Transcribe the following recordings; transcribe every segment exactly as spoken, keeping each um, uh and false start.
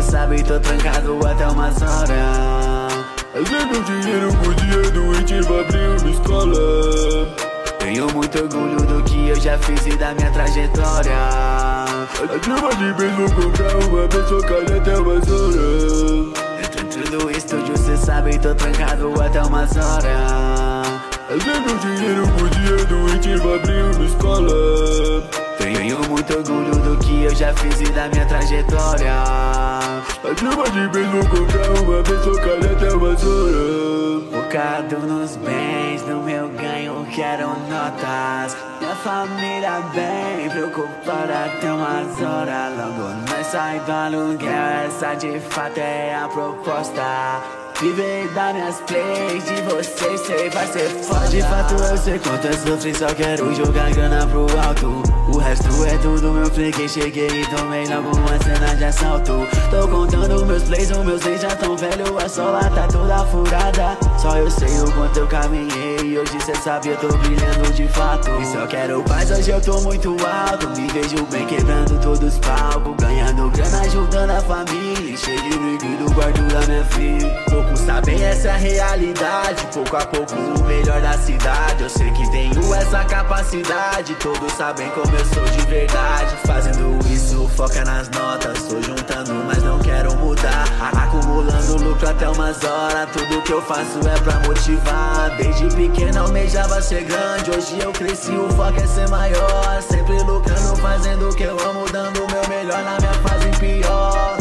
sabe, tô trancado até umas horas. Fazendo dinheiro com o dia doente pra abrir uma escola. Tenho muito orgulho do que eu já fiz e da minha trajetória. A trama de vez vou comprar uma vez, só calha até umas horas. Dentro do estúdio, cê sabe, tô trancado até umas horas. Fazendo dinheiro com o dia doente pra abrir uma escola. Tenho muito orgulho do que eu já fiz e da minha trajetória. A trama de vez vou comprar uma vez, só calha até umas horas. Focado nos bens, no meu ganho quero notas. Minha família bem preocupada até umas horas. Logo nós sai do aluguel, essa de fato é a proposta. Viver das minhas plays, de vocês sei vai ser foda. De fato eu sei quanto eu sofri, só quero jogar grana pro alto. O resto é tudo meu flick, cheguei e tomei logo uma cena de assalto. Tô contando meus plays, os meus ex já tão velho, a sola tá toda furada. Só eu sei o quanto eu caminhei e hoje cê sabe eu tô brilhando de fato. E só quero paz, hoje eu tô muito alto. Me vejo bem quebrando todos os palcos, ganhando grana, ajudando a família. Cheio de brinquedo, guardo da minha filha. Poucos sabem essa realidade, pouco a pouco o melhor da cidade. Eu sei que tenho essa capacidade, todos sabem como eu sou de verdade. Fazendo isso, foca nas notas, tô juntando mas não quero mudar. Acumulando lucro até umas horas, tudo que eu faço é pra motivar. Desde pequeno almejava ser grande, hoje eu cresci, o foco é ser maior. Sempre lucrando, fazendo o que eu amo, dando o meu melhor na minha fase pior.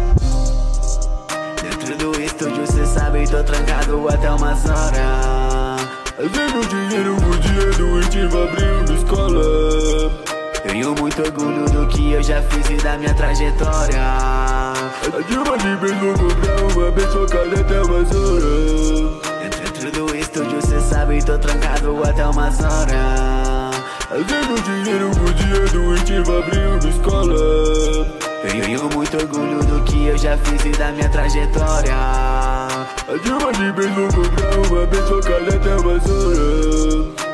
Dentro do estúdio, cê sabe, tô trancado até umas horas. Fazendo dinheiro com o dia doente pra abrir uma escola. Tenho muito orgulho do que eu já fiz e da minha trajetória. A trama de vez vou comprar uma vez, só calha até umas horas. Dentro do estúdio, cê sabe, tô trancado até umas horas. Fazendo dinheiro com o dia doente pra abrir uma escola. Tenho muito orgulho do que eu já fiz e da minha trajetória. A trama de vez vou comprar uma vez, só calha até umas horas.